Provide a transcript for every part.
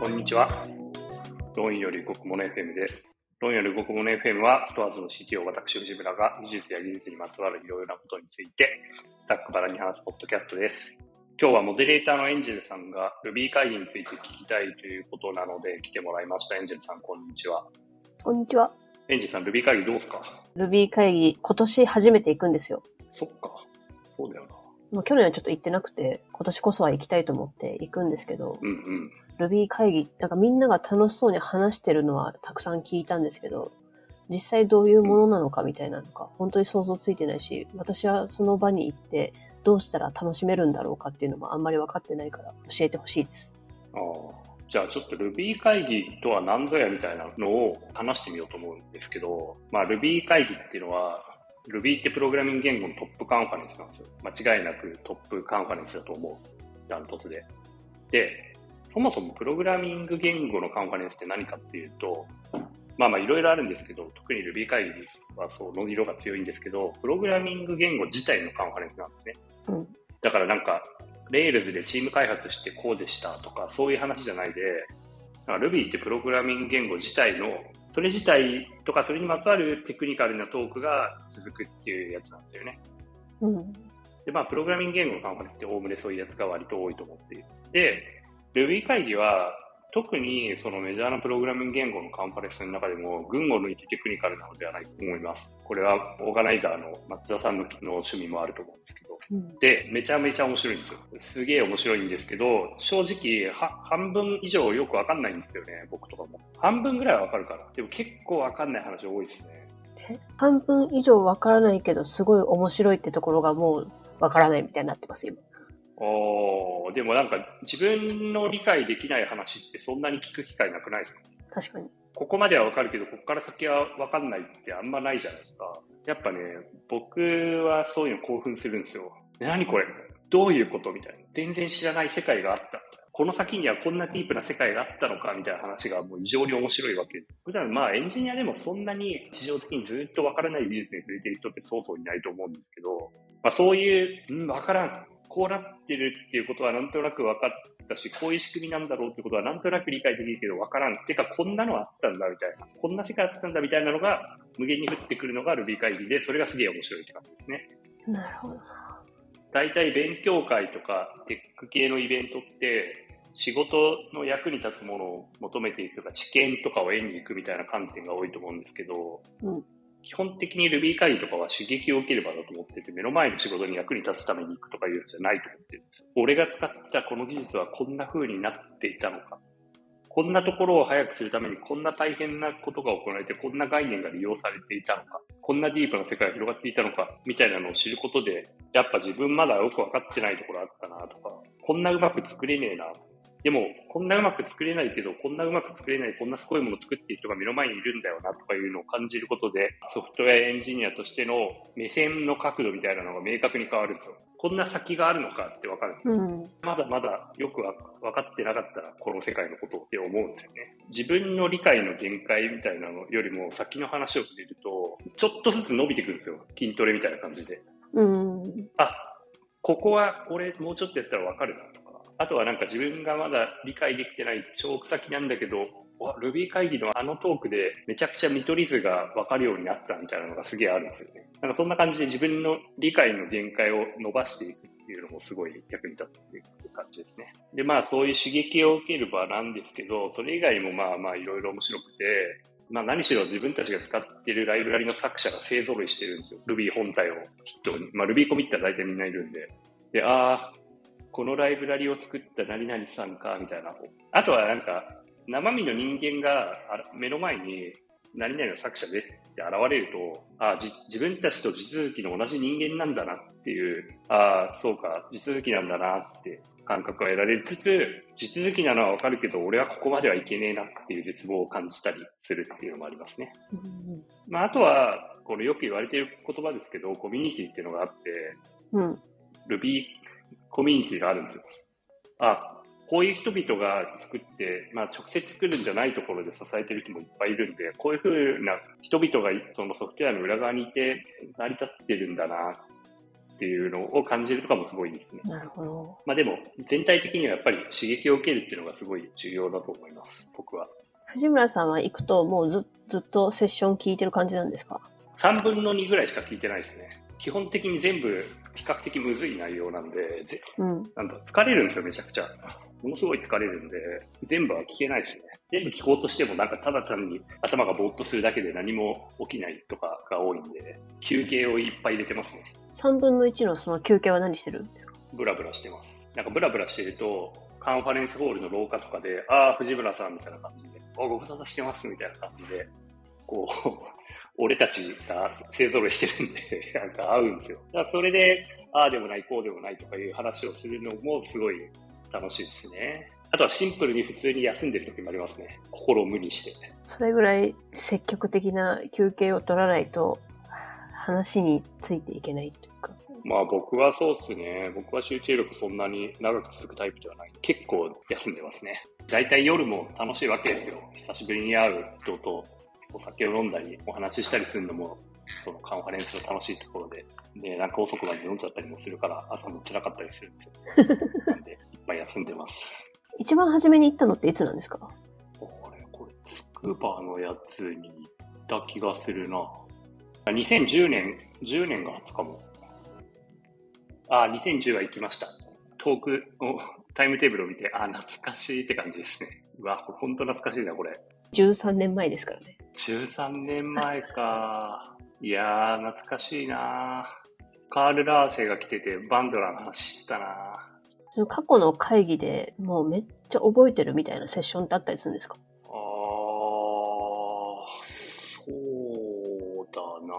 こんにちは。論より動くもの FM です。論より動くもの FM は、ストアーズの CTO 私、藤村が技術や技術にまつわるいろいろなことについて、ざっくばらんに話すポッドキャストです。今日はモデレーターのエンジェルさんが Ruby 会議について聞きたいということなので来てもらいました。エンジェルさん、こんにちは。 こんにちは。 エンジェルさん、Ruby 会議どうですか？ Ruby 会議、今年初めて行くんですよ。 そっか。そうだよな。 もう去年はちょっと行ってなくて、今年こそは行きたいと思って行くんですけど、Ruby 会議、なんかみんなが楽しそうに話してるのはたくさん聞いたんですけど、実際どういうものなのかみたいなのか、本当に想像ついてないし、私はその場に行ってどうしたら楽しめるんだろうかっていうのもあんまり分かってないから教えてほしいです。 じゃあちょっと Ruby 会議とは何ぞやみたいなのを話してみようと思うんですけど、Ruby 会議っていうのは、Ruby ってプログラミング言語のトップカンファレンスなんですよ。間違いなくトップカンファレンスだと思う。ダントツで。で、そもそもプログラミング言語のカンファレンスって何かっていうと、いろいろあるんですけど、特に Ruby 会議はその色が強いんですけど、プログラミング言語自体のカンファレンスなんですね。だからなんか、Rails でチーム開発してこうでしたとか、そういう話じゃないで、Ruby ってプログラミング言語自体の、それ自体とかそれにまつわるテクニカルなトークが続くっていうやつなんですよね。で、プログラミング言語のカンファレンスっておおむねそういうやつが割と多いと思っている。で、Ruby 会議は特にそのメジャーなプログラミング言語のカンファレンスの中でも群を抜いてテクニカルなのではないと思います。これはオーガナイザーの松田さんの趣味もあると思うんですけど。で、めちゃめちゃ面白いんですよ。すげえ面白いんですけど、正直半分以上よくわかんないんですよね、僕とかも。半分ぐらいはわかるから。でも結構わかんない話多いですね。 半分以上わからないけど、すごい面白いってところがもうわからないみたいになってます、今。 でもなんか自分の理解できない話ってそんなに聞く機会なくないですか？ 確かに。 ここまではわかるけど、ここから先はわかんないってあんまないじゃないですか。やっぱね、僕はそういうの興奮するんですよ。何これ？どういうことみたいな。全然知らない世界があった。この先にはこんなディープな世界があったのかみたいな話がもう異常に面白いわけです。普段エンジニアでもそんなに日常的にずっとわからない技術に触れている人ってそうそういないと思うんですけど、そういう、わからん。こうなってるっていうことはなんとなく分かったし、こういう仕組みなんだろうってことはなんとなく理解できるけど分からん。てか、こんなのあったんだみたいな。こんな世界あったんだみたいなのが無限に降ってくるのが Ruby 会議で、それがすげえ面白いって感じですね。 なるほど。 大体勉強会とかテック系のイベントって仕事の役に立つものを求めていくとか知見とかを得に行くみたいな観点が多いと思うんですけど、基本的に Ruby 会議とかは刺激を受ける場だと思ってて、目の前の仕事に役に立つために行くとかいうのじゃないと思ってるんですよ。俺が使ってたこの技術はこんな風になっていたのか。こんなところを早くするためにこんな大変なことが行われて、こんな概念が利用されていたのか。こんなディープな世界が広がっていたのか。みたいなのを知ることで、やっぱ自分まだよくわかってないところあったなとか、こんなうまく作れねえな。でも、こんなうまく作れないけど、こんなうまく作れない、こんなすごいものを作っている人が目の前にいるんだよなとかいうのを感じることで、ソフトウェアエンジニアとしての目線の角度みたいなのが明確に変わるんですよ。こんな先があるのかってわかるんですよ。まだまだよく分かってなかったら、この世界のことって思うんですよね。自分の理解の限界みたいなのよりも先の話を触れると、ちょっとずつ伸びてくるんですよ。筋トレみたいな感じで。ここは俺もうちょっとやったら分かるなとか。あとはなんか自分がまだ理解できてない超先なんだけど、Ruby 会議のあのトークでめちゃくちゃ見取り図が分かるようになったみたいなのがすげえあるんですよね。なんかそんな感じで自分の理解の限界を伸ばしていくっていうのもすごい役に立っていくって感じですね。で、そういう刺激を受ける場なんですけど、それ以外にもいろいろ面白くて、何しろ自分たちが使っているライブラリの作者が勢揃いしてるんですよ。Ruby 本体を筆頭に。Ruby コミッター大体みんないるんで。で、このライブラリを作った何々さんか、みたいな。あとはなんか、生身の人間が目の前に何々の作者ですって現れると、自分たちと地続きの同じ人間なんだなっていう、そうか、地続きなんだなって感覚が得られつつ、地続きなのはわかるけど、俺はここまではいけねえなっていう絶望を感じたりするっていうのもありますね。あとは、これよく言われている言葉ですけど、コミュニティっていうのがあって、Rubyコミュニティがあるんですよ。こういう人々が作って、直接作るんじゃないところで支えてる人もいっぱいいるんで、こういう風な人々がそのソフトウェアの裏側にいて成り立ってるんだな。 っていうのを感じるとかもすごいですね。 なるほど。 まあでも、全体的にはやっぱり刺激を受けるっていうのがすごい重要だと思います、僕は。 藤村さんは行くともうずっとセッション聞いてる感じなんですか ？3分の2ぐらいしか聞いてないですね。基本的に全部比較的むずい内容なんで、なんだ疲れるんですよ、めちゃくちゃ。ものすごい疲れるんで、全部は聞けないですね。全部聞こうとしてもなんかただ単に頭がぼーっとするだけで何も起きないとかが多いんで、休憩をいっぱい入れてますね。 3分の1のその休憩は何してるんですか？ ブラブラしてます。なんかブラブラしてると、カンファレンスホールの廊下とかで、藤村さんみたいな感じで、ご無沙汰してますみたいな感じで、こう、俺たちが勢ぞろいしてるんで、なんか会うんですよ。だからそれで、でもない、こうでもないとかいう話をするのもすごい楽しいですね。あとはシンプルに普通に休んでる時もありますね。心を無にして。 それぐらい積極的な休憩を取らないと話についていけないというか。 まあ僕はそうですね。僕は集中力そんなに長く続くタイプではない。結構休んでますね。だいたい夜も楽しいわけですよ。久しぶりに会う人とお酒を飲んだりお話ししたりするのもそのカンファレンスの楽しいところで、なんか遅くまで飲んじゃったりもするから朝も辛かったりするんですよ。なんでいっぱい休んでます。 一番初めに行ったのっていつなんですか？ これつくばのやつに行った気がするな。2010年が初かも。2010は行きました。トークをタイムテーブルを見て、懐かしいって感じですね。うわ、ほんと懐かしいな、これ。 13年前ですからね。 13年前か。いやー、懐かしいな。カール・ラーシェが来てて、バンドラの話したな。 その過去の会議でもうめっちゃ覚えてるみたいなセッションってあったりするんですか？ そうだな。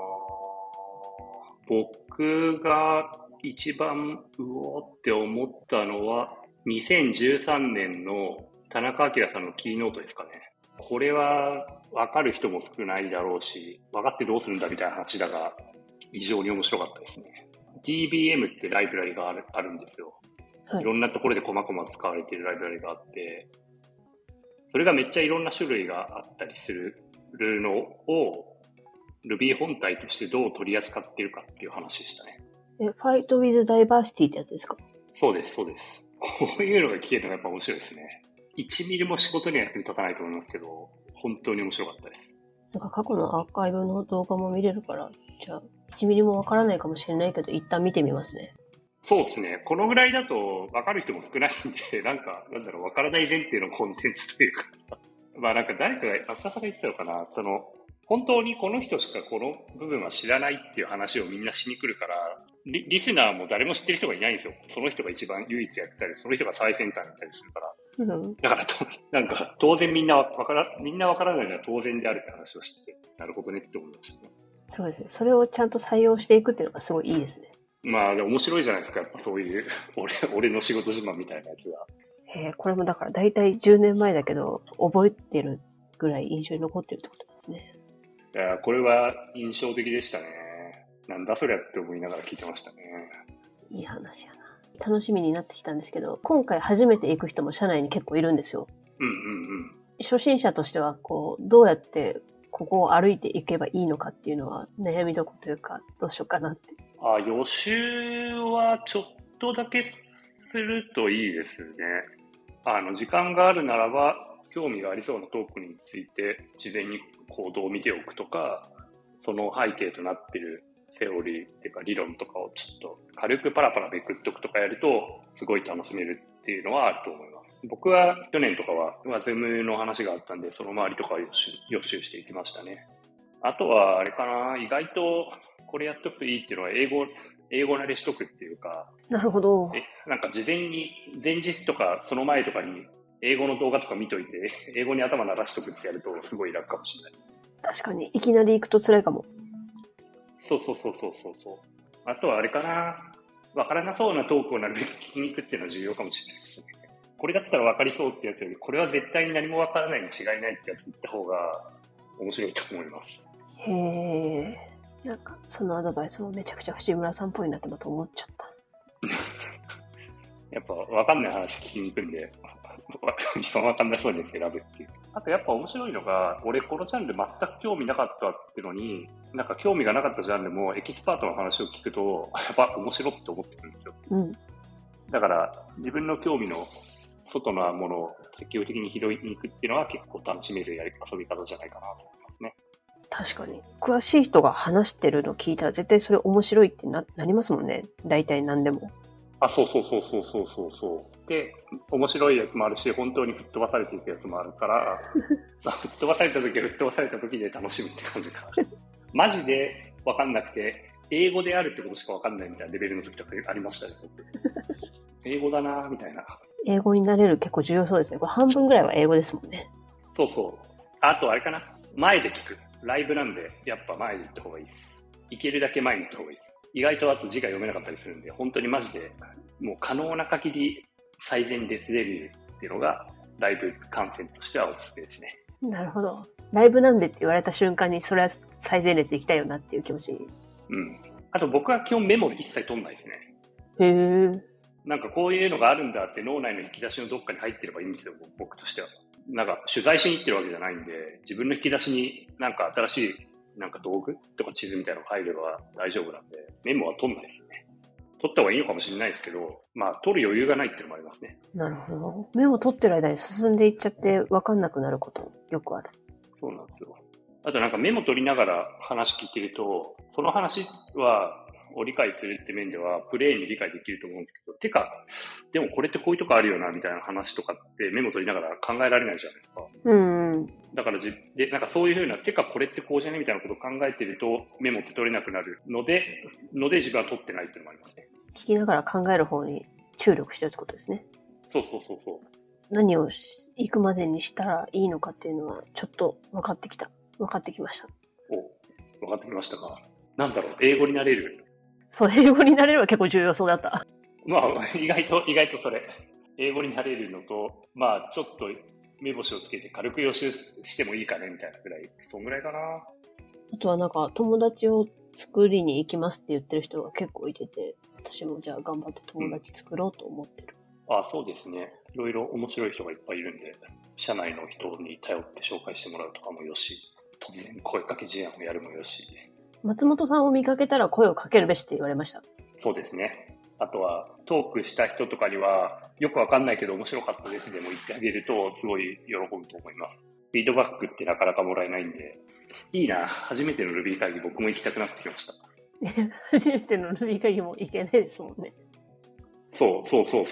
僕が一番うおって思ったのは、2013年の田中彰さんのキーノートですかね。これは分かる人も少ないだろうし、分かってどうするんだみたいな話だが、異常に面白かったですね。DBM ってライブラリがあるんですよ。はい、いろんなところで細々使われているライブラリがあって、それがめっちゃいろんな種類があったりするのを Ruby 本体としてどう取り扱っているかっていう話でしたね。 Fight with Diversity ってやつですか？ そうです、そうです。こういうのが聞けるのがやっぱ面白いですね。1ミリも仕事には役に立たないと思いますけど、本当に面白かったです。 なんか過去のアーカイブの動画も見れるから、じゃあ1ミリもわからないかもしれないけど、一旦見てみますね。 そうですね。このぐらいだと分かる人も少ないんで、なんだろう、分からない前提のコンテンツというか。まあなんか誰かが、浅田が言ってたのかな、本当にこの人しかこの部分は知らないっていう話をみんなしに来るから、リスナーも誰も知ってる人がいないんですよ。その人が一番唯一やってたり、その人が最先端にいたりするから。だからなんか当然みんなわからないのは当然であるって話をして、なるほどねって思いましたね。 そうですね。それをちゃんと採用していくっていうのがすごいいいですね。 まあ面白いじゃないですか。やっぱそういう俺の仕事自慢みたいなやつが。 これもだからだいたい10年前だけど、覚えてるぐらい印象に残ってるってことですね。 いや、これは印象的でしたね。なんだそりゃって思いながら聞いてましたね。 いい話やな。楽しみになってきたんですけど、今回初めて行く人も社内に結構いるんですよ。初心者としては、どうやってここを歩いていけばいいのかっていうのは悩みどころというか、どうしようかなって。 予習はちょっとだけするといいですね。時間があるならば、興味がありそうなトークについて事前に行動を見ておくとか、その背景となっているセオリーっていうか理論とかをちょっと軽くパラパラめくっとくとかやるとすごい楽しめるっていうのはあると思います。僕は去年とかはズームの話があったんで、その周りとかを予習していきましたね。あとはあれかな、意外とこれやっとくといいっていうのは英語慣れしとくっていうか。 なるほど。 なんか事前に前日とかその前とかに英語の動画とか見といて、英語に頭慣らしとくってやるとすごい楽かもしれない。 確かに、いきなり行くと辛いかも。 そう。あとはあれかな、わからなそうなトークをなるべく聞きに行くっていうのは重要かもしれないですね。これだったらわかりそうってやつより、これは絶対に何もわからないに違いないってやつ言った方が面白いと思います。 へー。なんか、そのアドバイスもめちゃくちゃ藤村さんっぽいなってまた思っちゃった。 やっぱわかんない話聞きに行くんで、 一番わかんなそうに選ぶっていう。あとやっぱ面白いのが、俺このジャンル全く興味なかったっていうのに、なんか興味がなかったジャンルもエキスパートの話を聞くと、やっぱ面白って思ってるんですよ。 うん。 だから自分の興味の外のものを積極的に拾いに行くっていうのは結構楽しめる遊び方じゃないかなと思いますね。 確かに。詳しい人が話してるの聞いたら絶対それ面白いってなりますもんね。大体何でも。 そう。で、面白いやつもあるし、本当に吹っ飛ばされていくやつもあるから、吹っ飛ばされた時は吹っ飛ばされた時で楽しむって感じか。マジで分かんなくて、英語であるってことしか分かんないみたいなレベルの時とかありましたね、僕。英語だなみたいな。 英語になれる結構重要そうですね。これ半分ぐらいは英語ですもんね。 そう。あとあれかな。前で聞く。ライブなんで、やっぱ前に行った方がいいです。行けるだけ前に行った方がいいです。意外とあと字が読めなかったりするんで、本当にマジで、もう可能な限り最善デスレビューっていうのが、ライブ観戦としてはおすすめですね。 なるほど。ライブなんでって言われた瞬間に、それは最前列行きたいよなっていう気持ちに。 うん。あと僕は基本メモ一切取んないですね。 へー。 なんかこういうのがあるんだって脳内の引き出しのどっかに入ってればいいんですよ、僕としては。なんか取材しに行ってるわけじゃないんで、自分の引き出しになんか新しいなんか道具とか地図みたいなのが入れば大丈夫なんで、メモは取んないですね。取った方がいいのかもしれないですけど、まあ取る余裕がないっていうのもありますね。 なるほど。メモ取ってる間に進んでいっちゃって分かんなくなることよくある。 そうなんですよ。あとなんかメモ取りながら話聞いてると、その話を理解するって面では、プレイに理解できると思うんですけど、でもこれってこういうとこあるよな、みたいな話とかってメモ取りながら考えられないじゃないですか。だからなんかそういうふうな、これってこうじゃねみたいなことを考えてると、メモって取れなくなるので自分は取ってないっていうのもありますね。 聞きながら考える方に注力してるってことですね。 そう。 何を行くまでにしたらいいのかっていうのは、ちょっと分かってきました。 分かってきましたか。なんだろう、英語になれる。 そう、英語になれるは結構重要そうだった。 まあ、意外とそれ。英語になれるのと、まあ、ちょっと目星をつけて軽く予習してもいいかね、みたいなぐらい。そんぐらいかな。 あとはなんか、友達を作りに行きますって言ってる人が結構いてて、私もじゃあ頑張って友達作ろうと思ってる。 そうですね。いろいろ面白い人がいっぱいいるんで、社内の人に頼って紹介してもらうとかもよし、突然声かけ事案をやるもよし。 松本さんを見かけたら声をかけるべしって言われました。 そうですね。あとは、トークした人とかには、よくわかんないけど面白かったですでも言ってあげると、すごい喜ぶと思います。フィードバックってなかなかもらえないんで、いいな。初めての Ruby 会議僕も行きたくなってきました。 初めての Ruby 会議も行けないですもんね。 そう。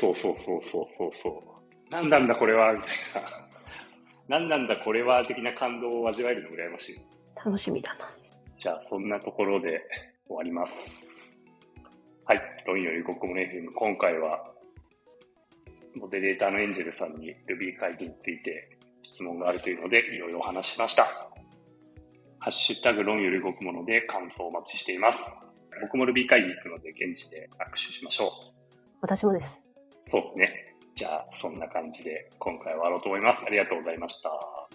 なんなんだこれはみたいな。なんなんだこれは的な感動を味わえるの羨ましい。 楽しみだな。 じゃあそんなところで終わります。はい。論より国語の FM、今回はモデレーターのエンジェルさんに Ruby 会議について質問があるというのでいろいろお話ししました。ハッシュタグ論より動くもので感想をお待ちしています。僕も Ruby 会議行くので現地で握手しましょう。 私もです。 そうですね。じゃあそんな感じで今回は終わろうと思います。ありがとうございました。